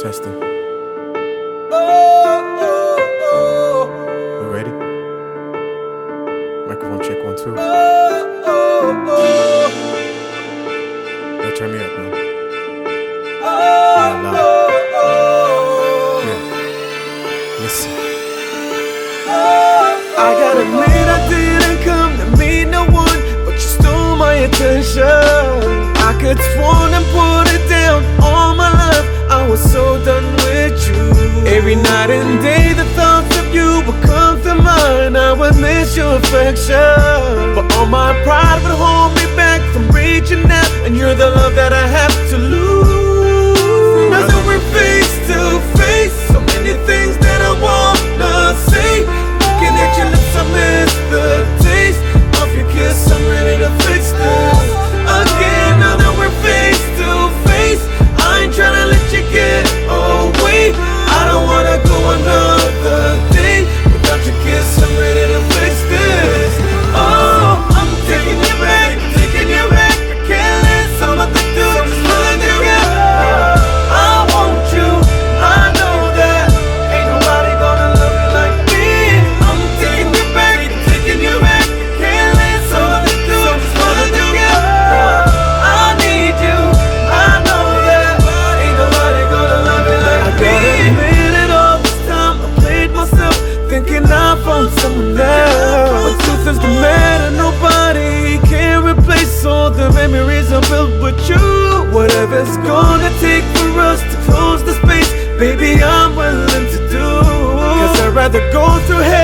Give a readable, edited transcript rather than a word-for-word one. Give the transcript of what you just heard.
Testing. We ready? Microphone check 1, 2. Yo, turn me up, man. Yeah, loud. Yeah. Listen. I gotta admit I didn't come to meet no one, but you stole my attention. I could sworn and put it down all my life. I was so done with you. Every night and day the thoughts of you would come to mind. I would miss your affection, but all my pride would hold me back from reaching out. And you're the love that I have to lose. Now that we're face to face, so many things that I wanna say. Looking at your lips, I miss the taste of your kiss. I'm ready to fix this again. Now that we're face to face, I ain't tryna let you get away. I don't wanna go another day without your kiss. I'm ready to fix this. Oh, I'm taking you back, taking you back. I can't let some of the dudes just run you out. I want you, I know that ain't nobody gonna love you like me. I'm taking you back, taking you back. I can't let some of the dudes just run you out. I need you, I know that ain't nobody gonna love you like me. I gotta admit it, all this time I played myself, thinking I found someone else. But truth is the matter, nobody can replace all the memories I built with you. Whatever it's gonna take for us to close the space, baby, I'm willing to do. 'Cause I'd rather go through hell